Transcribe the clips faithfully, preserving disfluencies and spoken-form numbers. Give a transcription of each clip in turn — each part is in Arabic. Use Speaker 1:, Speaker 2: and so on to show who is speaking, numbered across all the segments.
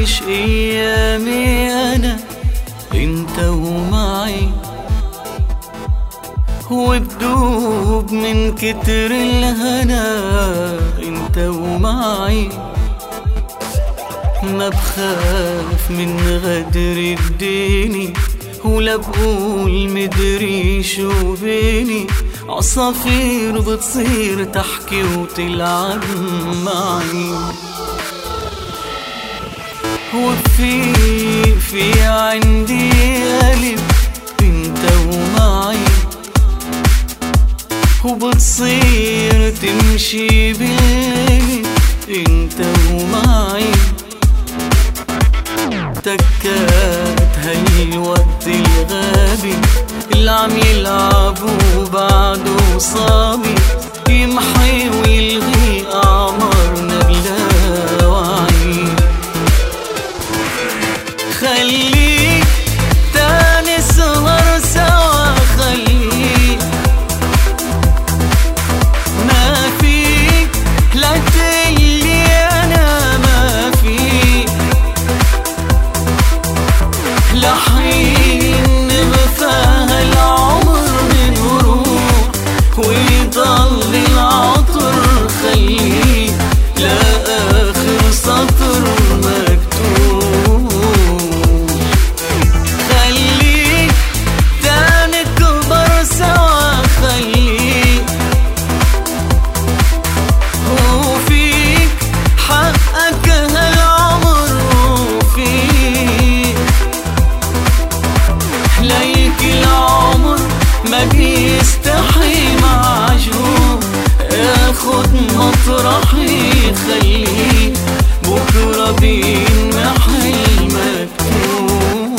Speaker 1: عايش ايامي انا انت ومعي، وبدوب من كتر الهنا انت ومعي. ما بخاف من غدر الديني ولا بقول مدري شو بيني، عصافير بتصير تحكي وتلعب معي. وفي في عندي قلب انت ومعي، وبتصير تمشي بالليل انت ومعي. تكات هاي الوقت الغابي اللي عم يلعبوا بعده صابي، يمحي ويلغي أعمارنا بلا وعي. خليك تاني سهر سوا، خليك ما فيك لا تقلي أنا ما فيك، لحين بفاها العمر بنروح ويضل العطر. خليك لآخر سطر مكتوب، خليك تاني كبر سوا، خليك وفيك حقك هالعمر وفيك. ليك العمر ما بيستحي معجون، اخد مطرحي خليك بكرة بينمحي المكتوب.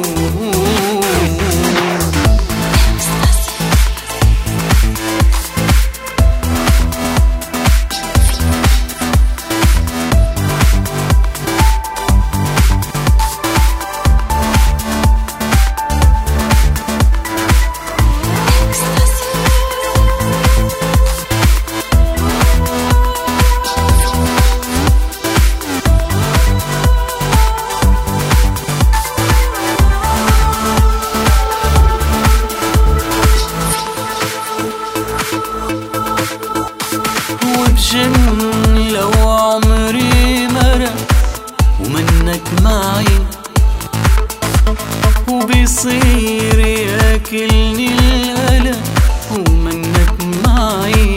Speaker 1: وبجن لو عمري مرق ومنك معي، وبيصير ياكلني القلق ومنك معي.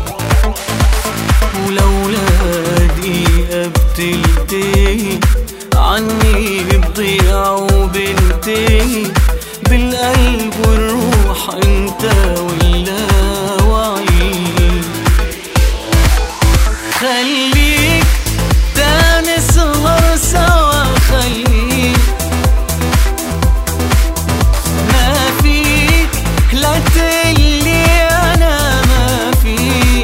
Speaker 1: ولولا دقيقة بتلتهي عني بضيع وبنتهي، بالقلب والروح انت واللاوعي. خليك تاني سهر سوا، خليك ما فيك لا تقلي أنا ما فيك،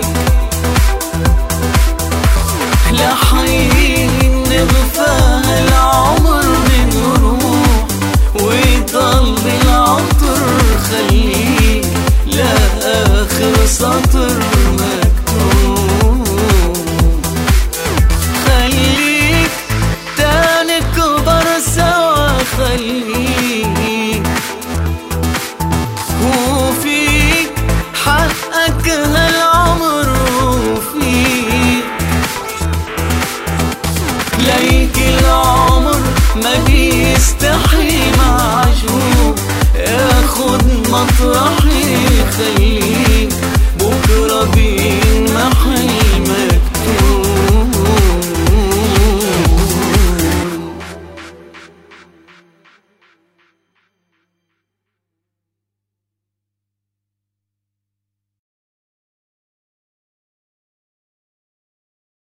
Speaker 1: لحين بفاها العمر بنروح ويضل العطر. خليك لآخر سطر مكتوب، خليك تاني كبر سوا، خليك وفيك حقك هالعمر وفيك. ليك العمر ما بيستحي معجون، اخد مطرحي خليك